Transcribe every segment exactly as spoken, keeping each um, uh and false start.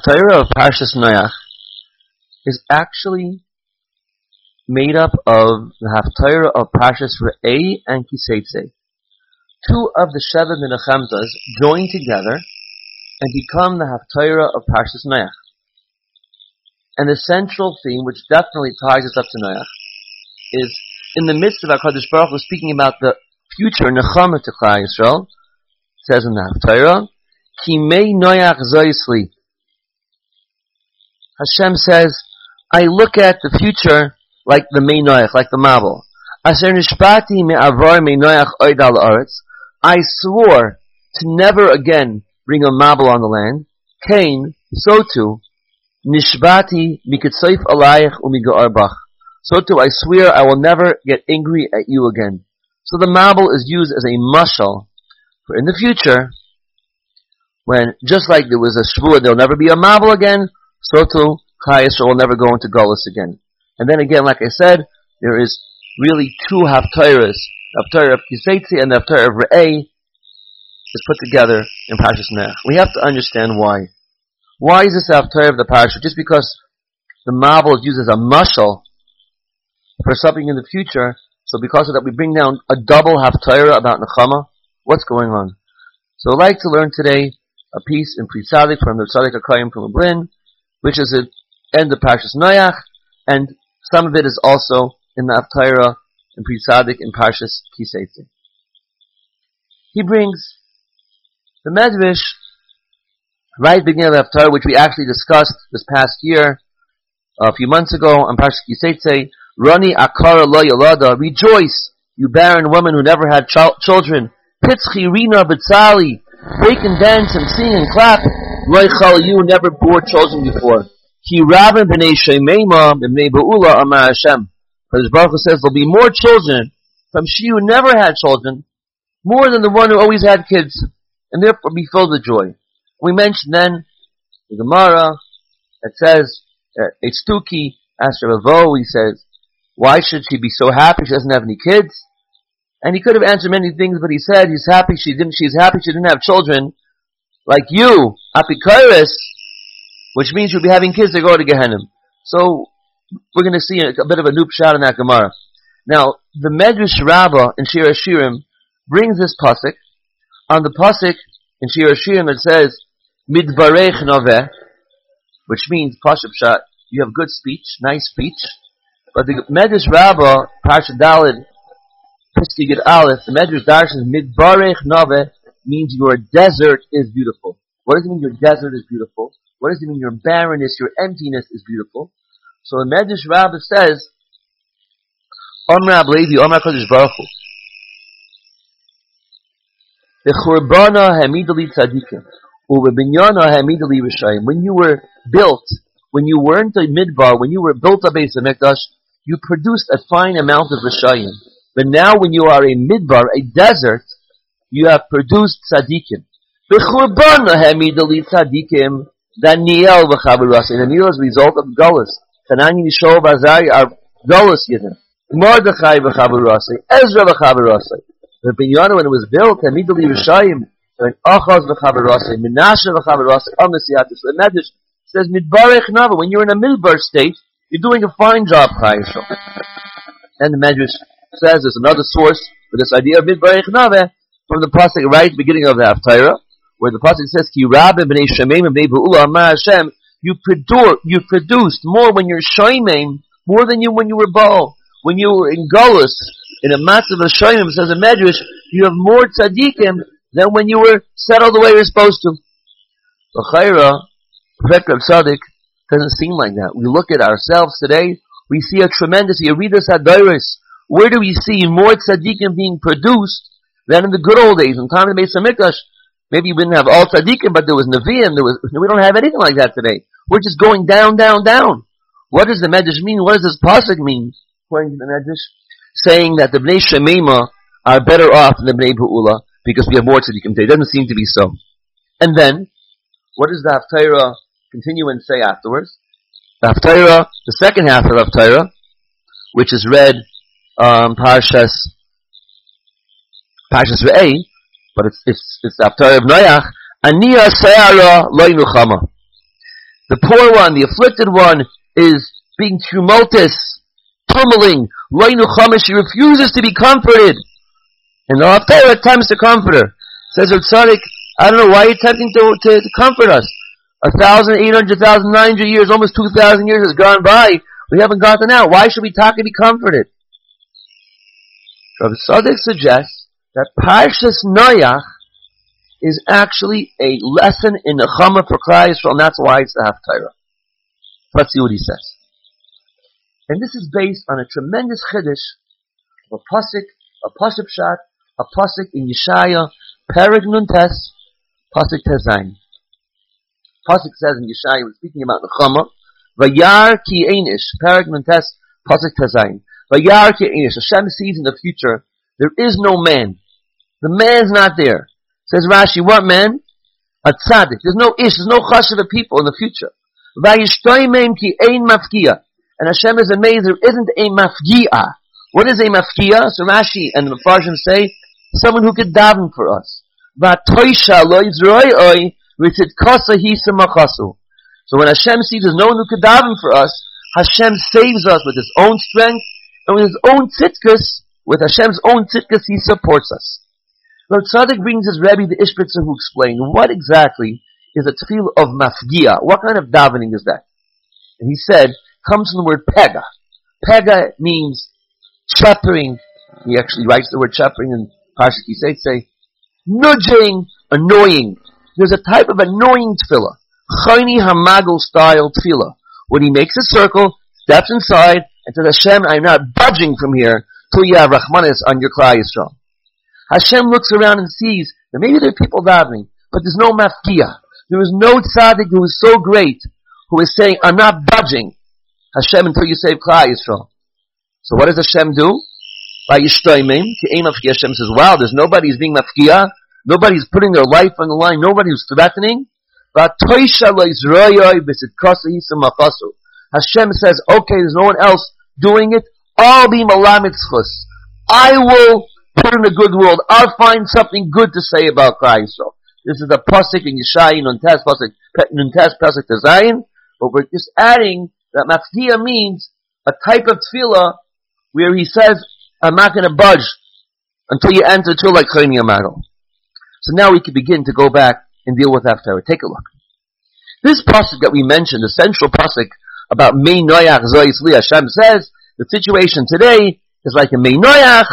Haftarah of Parshas Noach is actually made up of the Haftarah of Parshas Re'eh and Kiseitze. Two of the Sheva Menachemtas join together and become the Haftarah of Parshas Noach. And the central theme, which definitely ties us up to Noach, is in the midst of HaKadosh Baruch Hu speaking about the future Nechama to Klal Yisrael. It says in the Haftarah, Ki mei Noach zoisli. Hashem says, I look at the future like the mei Noach, like the Mabel. Asher nishbati me'avar mei Noach oid al haaretz. I swore to never again bring a Mabel on the land. Cain, so too, nishbati miketzoif alayich umigo'ar bach. So too, I swear I will never get angry at you again. So the Mabel is used as a mashal for in the future, when just like there was a shvuah, there'll never be a Mabel again, so too, Klal Yisrael will never go into Golus again. And then again, like I said, there is really two Haftarahs, the Haftarah of Kiseitze and the Haftarah of Re'eh, is put together in Parshas Noach. We have to understand why. Why is this the Haftarah of the Parsha? Just because the Mabel is used as a mashal for something in the future, so because of that we bring down a double Haftarah about Nechama? What's going on? So I'd like to learn today a piece in Pri Tzadik from the Tzadik HaKayim from Lublin, which is the end of Parshas Noach, and some of it is also in the Haftarah in Pri Tzadik in Parshas Kiseitze. He brings the Medrash right at the beginning of the Haftarah, which we actually discussed this past year, a few months ago, on Parshas Kiseitze. Rani akara lo yalada, rejoice, you barren woman who never had ch- children. Pitzchi rina b'tzali, break and dance and sing and clap. Lo chal, you never bore children before. Ki rabin b'nei shemeima b'nei ba'ula amar Hashem. Because Baruch Hu says there'll be more children from she who never had children, more than the one who always had kids, and therefore be filled with joy. We mentioned then the Gemara that says uh, it's Tuki asked Ravo. He says, why should she be so happy she doesn't have any kids? And he could have answered many things, but he said he's happy she didn't. She's happy she didn't have children, like you, apikoros, which means you'll be having kids that go to Gehenna. So we're going to see a, a bit of a noob shot in that Gemara. Now the Medrash Rabbah in Shir Hashirim brings this pasuk. On the pasuk in Shir Hashirim it says midvarech noveh, which means pasuk pshat, you have good speech, nice speech. But the Medrash Rabbah, Parsha Daled, Piski Gid Aleph, the Medrash Darshan midvarech noveh means your desert is beautiful. What does it mean your desert is beautiful? What does it mean your barrenness, your emptiness is beautiful? So the Medrash Rabbah says, Omra Ablevi, Omra Kodesh Baruch Hu, B'churbana hamidali tzadikim, u'bebinyana hamidali rishayim. When you were built, when you weren't a midbar, when you were built a Beis HaMikdash, you produced a fine amount of rishayim. But now when you are a midbar, a desert, you have produced tzadikim. B'churbana hamidali tzadikim, Daniel v'chavarasei. Daniel is a result of Gullus. Hanani, Mishael, Azari are Gullus Yidden. Mordechai v'chavarasei. Ezra v'chavarasei. The Binyana, when it was built, Hamidali Rishayim, and Achaz v'chavarasei, Menashe v'chavarasei, Amnesiatis. The Medrash says, Midbarech Nava, when you're in a midbar state, you're doing a fine job, Klal Yisrael. And the Medrash says there's another source for this idea of Midbarech Nava from the pasuk right at the beginning of the Haftarah, where the pasuk says, Ki rabim b'nei shemeim b'nei ba'ula amar Hashem, you produce, you produced more when you're shomeim, more than you when you were Baal. When you were in Golus, in a massive of shomeim, says a Medrash, you have more tzaddikim than when you were settled the way you're supposed to. L'chayra, Perfect of Tzaddik doesn't seem like that. We look at ourselves today, we see a tremendous Yeridas Hadoros. Where do we see more tzaddikim being produced than in the good old days, in time of the Beis HaMikdash? Maybe we didn't have all tzaddikim, but there was Nevi'im, there was, we don't have anything like that today. We're just going down, down, down. What does the Medrash mean? What does this pasuk mean? According to the Medrash, saying that the Bnei Shemema are better off than the Bnei Ba'ula because we have more tzaddikim today. It doesn't seem to be so. And then, what does the Haftarah continue and say afterwards? The Haftarah, the second half of the Haftarah, which is read um, Parshas Parshas Re'eh, but it's it's it's the Haftarah of Noach. Aniya Se'ara Lo Nuchama. The poor one, the afflicted one, is being tumultuous, tumbling. Loinu Chamash, he refuses to be comforted. And the Haftarah attempts to comfort her. Says her tzaddik, I don't know why you're attempting to, to, to comfort us. A thousand, eight hundred thousand, nine hundred years, almost two thousand years has gone by. We haven't gotten out. Why should we talk and be comforted? Rav Tzaddik suggests that Parshas Noach is actually a lesson in Nechama for Klal Yisrael, and that's why it's the Haftarah. Let's see what he says. And this is based on a tremendous chiddush of a pasuk, a pasuk pshat, a pasuk in Yeshaya, Perek Nun Tes, pasuk Tezayin. Pasuk says in Yeshaya, when speaking about Nechama, Vayar ki einish, Perek Nun Tes, pasuk Tezayin. Vayar ki einish. Hashem sees in the future there is no man. The man's not there. Says Rashi, what man? A tzaddik. There's no ish, there's no chashav of people in the future. Vayishtoimem ki ein mafkia. And Hashem is amazed there isn't a mafgia. What is a mafkia? So Rashi and the Mepharshim say, someone who could daven for us. Vatoisha lo yizroi oi, ritzit kosa hisa machasu. So when Hashem sees there's no one who could daven for us, Hashem saves us with His own strength, and with His own tzitkus, with Hashem's own tzitkus, He supports us. Rav Tzaddik brings his Rebbe, the Ishbitzer, who explained what exactly is a tefillah of mafgia. What kind of davening is that? And he said, comes from the word pega. Pega means shepherding. He actually writes the word shepherding in Parshat Kisei, say, nudging, annoying. There's a type of annoying tefillah. Chayni Hamagel style tefillah. When he makes a circle, steps inside, and says, Hashem, I'm not budging from here till you have Rahmanis on your Klal Yisrael. Hashem looks around and sees that maybe there are people davening, but there's no mafkia. There is no tzaddik who is so great, who is saying, I'm not budging, Hashem, until you save Klal Yisrael. So what does Hashem do? By Yishtoimim, ki ein mafkia, Hashem says, wow, there's nobody who's being mafkia, nobody's putting their life on the line, nobody who's threatening. Hashem says, okay, there's no one else doing it, I'll be malamitzchus. I will put in a good world. I'll find something good to say about Klal Yisrael. This is the pasuk in Yeshaya, Nun Tes, pasuk Nun Tes, pasuk Tezayin. But we're just adding that mafkia means a type of tefillah where he says, I'm not going to budge until you enter to like Chayni Amagal. So now we can begin to go back and deal with Haftarah. Take a look. This pasuk that we mentioned, the central pasuk about Mei Noach Zois Li, Hashem says the situation today is like a Mei Noach.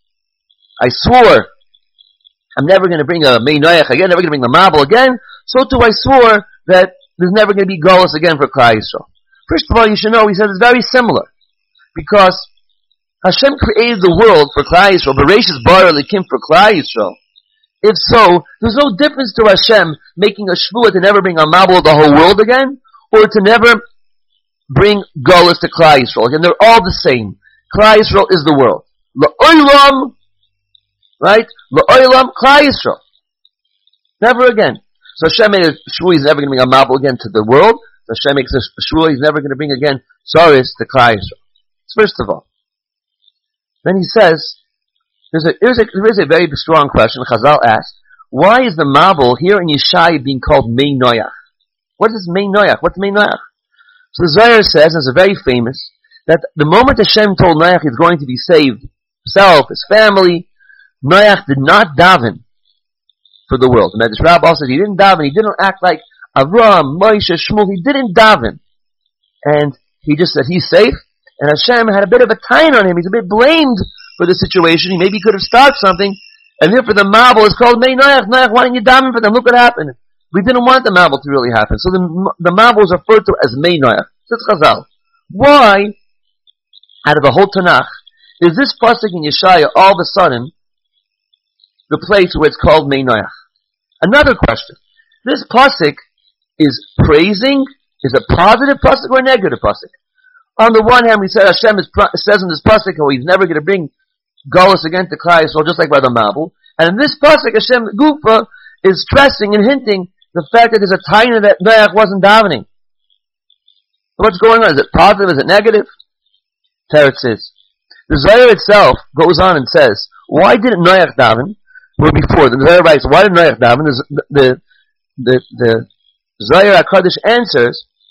I swore I'm never going to bring a Mei Noach again, never going to bring the Mabel again. So too I swore that there's never going to be Golus again for Klal Yisrael. First of all, you should know, he says it's very similar. Because Hashem created the world for Klal Yisrael, Bereshis bara elikim for Klal Yisrael. If so, there's no difference to Hashem making a shvuah to never bring a Mabel the whole world again, or to never bring Golus to Klal Yisrael again. They're all the same. Klal Yisrael is the world. La'olam, right? La'olam Klal Yisrael. Never again. So Hashem made a shvuah, he's never going to bring a Mabel again to the world. So Hashem makes a shvuah, he's never going to bring again Saris to Klal Yisrael. First of all. Then he says, there's a, there's a, there is a very strong question. Chazal asked, why is the Mabel here in Yeshaya being called Mei Noach? What is Mei Noach? What's Mei Noach? So the Zohar says, and it's very famous, that the moment Hashem told Noach he's going to be saved, himself, his family, Noach did not daven for the world. The Medrash Rabbah said he didn't daven, he didn't act like Avram, Moshe, Shmuel, he didn't daven. And he just said he's safe, and Hashem had a bit of a time on him, he's a bit blamed for the situation, he maybe could have stopped something, and therefore the Mabel is called Mei Noach. Noach, why didn't you daven for them? Look what happened. We didn't want the Mabel to really happen. So the, the Mabel is referred to as Mei Noach. That's Chazal. Why, out of the whole Tanakh, is this pasuk in Yeshaya all of a sudden the place where it's called Mei Noach? Another question. This pasuk is praising, is a positive pasuk or a negative pasuk? On the one hand, we said Hashem is, says in this pasuk how he's never going to bring Golus again to Klal Yisrael, just like by the Mabel. And in this pasuk, Hashem Gufa is stressing and hinting the fact that there's a taina that Noach wasn't davening. What's going on? Is it positive? Is it negative? Teretz says. The Zohar itself goes on and says, why didn't Noach daven? Well, before, the Zohar writes, why did Noach daven? The, the, the, the Zohar HaKadosh answers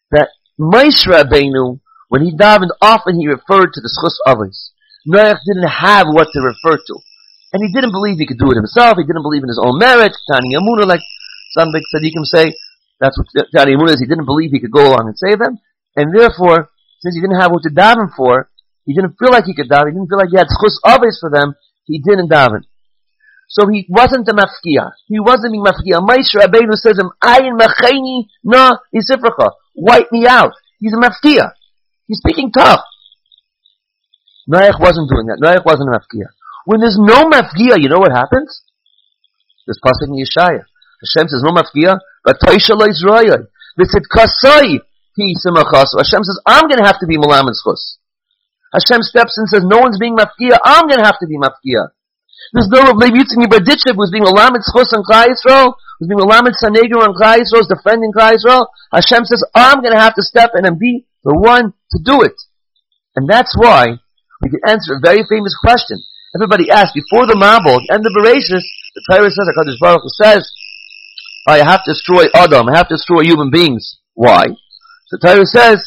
that Moshe Rabbeinu, when he davened, often he referred to the Schus Avos. Noach didn't have what to refer to. And he didn't believe he could do it himself. He didn't believe in his own merit. Tani Amuna, like some big tzaddikim say, that's what Tani Amuna is. He didn't believe he could go along and save them. And therefore, since he didn't have what to daven for, he didn't feel like he could daven. He didn't feel like he had Schus Avos for them. He didn't daven. So he wasn't a mafkia. He wasn't being mafkia. Moshe Rabbeinu says him, Ayin macheni na yisifracha. Wipe me out. He's a mafkia. He's speaking tough. Noach wasn't doing that. Noach wasn't a mafkia. When there's no mafkia, you know what happens? There's pasuk in Yeshaya. Hashem says no mafkia, but Taisha lo Yisrael. They said kasai he simachas. Hashem says I'm going to have to be malamed schus. Hashem steps in and says no one's being mafkia. I'm going to have to be mafkia. There's no Rav Levi Yitzchak Berditchev who's being malamed schus on Klal Yisrael, who's being malamed sanegro on Klal Yisrael, who's defending Klal Yisrael. Hashem says I'm going to have to step in and be the one to do it. And that's why we can answer a very famous question. Everybody asks, before the Mabul, and the Bereshis, the Torah says, HaKadosh Baruch Hu says, I have to destroy Adam, I have to destroy human beings. Why? So the Torah says,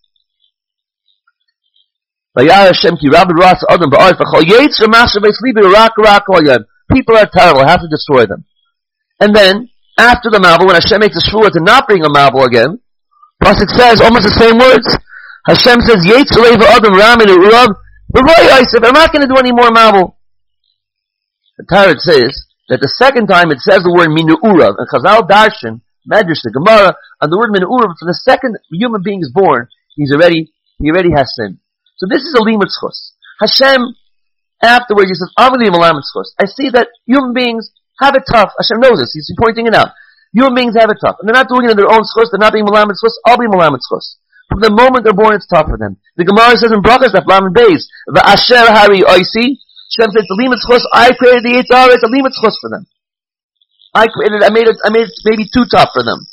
people are terrible, I have to destroy them. And then, after the Mabul, when Hashem makes a shvua to not bring a Mabul again, Pasuk says almost the same words. Hashem says, Yetzirei v'adam ramin u'urav, I'm not going to do any more Mabul. The Torah says that the second time it says the word Minu Urav, and Chazal Darshan, Medrash, the Gemara, and the word Minu Urav, for the second human being is born, he's already, he already has sinned. So this is a limud schus. Hashem, afterwards, he says, I'm going to be malamed schus. I see that human beings have it tough. Hashem knows this. He's pointing it out. Human beings have it tough. And they're not doing it in their own schus. They're not being malamed schus. I'll be malamed schus. From the moment they're born, it's tough for them. The Gemara says in Brachas, that Lamed Beis, V'asher hari oisi, Hashem says, the limud schus, I created the Yitzhar, it's a limud schus for them. I created, I made it, I made it maybe too tough for them.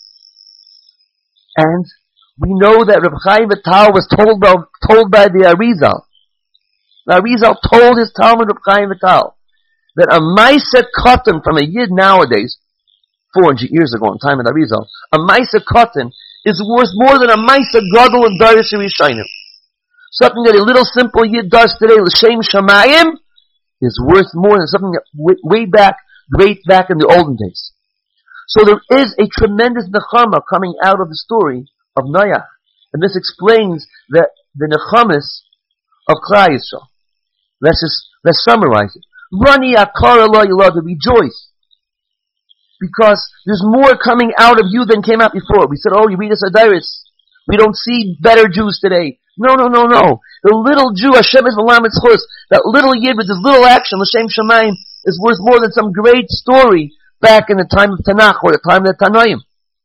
And we know that Reb Chaim Vital was told by, told by the Arizal. The Arizal told his Talmud Reb Chaim Vital that a Maisa Cotton from a Yid nowadays, four hundred years ago in time of the Arizal, a Maisa Cotton is worth more than a Maisa Gadol and Darish Rishayim. Something that a little simple Yid does today, L'Shem Shamayim, is worth more than something that way, way back, way back in the olden days. So there is a tremendous nechama coming out of the story of Noach. And this explains the, the nechamas of Klal Yisrael. Let's just, let's summarize it. Rani akara lo yilad, rejoice. Because there's more coming out of you than came out before. We said, oh, you read us Adiris. We don't see better Jews today. No, no, no, no. The little Jew, Hashem is Malamed Schus, that little Yid with his little action, L'Shem Shamayim, is worth more than some great story back in the time of Tanakh or the time of the Tanoim.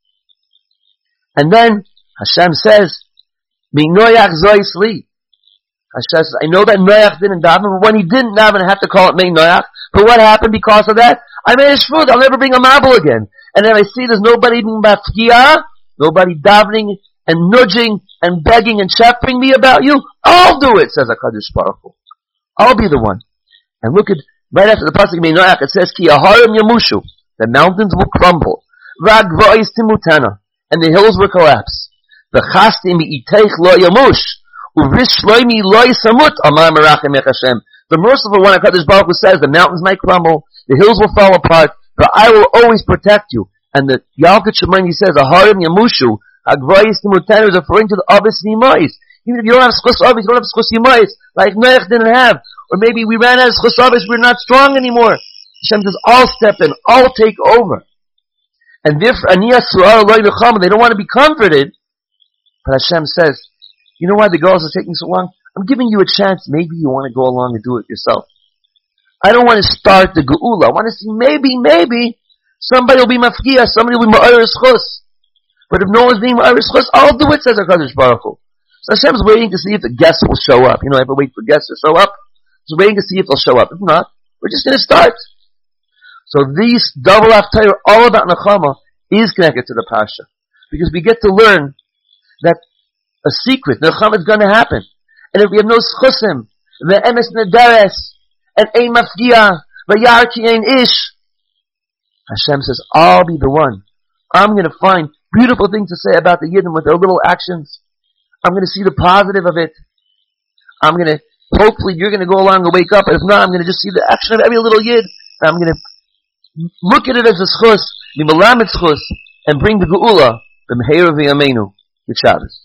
And then Hashem says, Noach zois li. Hashem says, I know that Noach didn't daven, but when he didn't daven, I have to call it Mei Noach. But what happened because of that? I made a shvud, I'll never bring a Mabul again. And then I see there's nobody being mafkia, nobody davening and nudging and begging and shepherding me about you. I'll do it, says HaKadosh Baruch Hu. I'll be the one. And look at, right after the pasuk Mei Noach, it says, Ki Aharim Yamushu, the mountains will crumble. Ragva'is Timutana, and the hills will collapse. V'chasti mi'iteich lo yamush, uvrish shloimi lo yisamut, amar merachem ech Hashem. The merciful one, HaKadosh Baruch Hu says, the mountains might crumble, the hills will fall apart, but I will always protect you. And the Yalkut Shemani says, Aharim Yamushu, Agvayis Timutanu is referring to the Avis Yimais. Even if you don't have Schus Avis, you don't have Schus Yimais, like Noach didn't have. Or maybe we ran out of Schus Avis, we're not strong anymore. Hashem says, I'll step in, I'll take over. And therefore, Aniyah Su'ar Eloi L'cham, they don't want to be comforted. But Hashem says, you know why the girls are taking so long? I'm giving you a chance, maybe you want to go along and do it yourself. I don't want to start the Geula. I want to see maybe, maybe, somebody will be mafkia, somebody will be ma'aris chus. But if no one's being ma'aris chus, I'll do it, says HaKadosh Baruch Hu. So Hashem's waiting to see if the guests will show up. You know, I have to wait for guests to show up. He's waiting to see if they'll show up. If not, we're just going to start. So these double haftarah, all about Nechama, is connected to the Pasha. Because we get to learn that a secret, Nechama is going to happen. And if we have no schusim, the emes nederes, and ein mafgia, v'yar ki ein ish, Hashem says, I'll be the one. I'm going to find, beautiful thing to say about the Yidden with their little actions. I'm going to see the positive of it. I'm going to, hopefully you're going to go along and wake up. If not, I'm going to just see the action of every little Yid. And I'm going to look at it as a schus, and bring the geula, the meheir v'yameinu, Good Shabbos.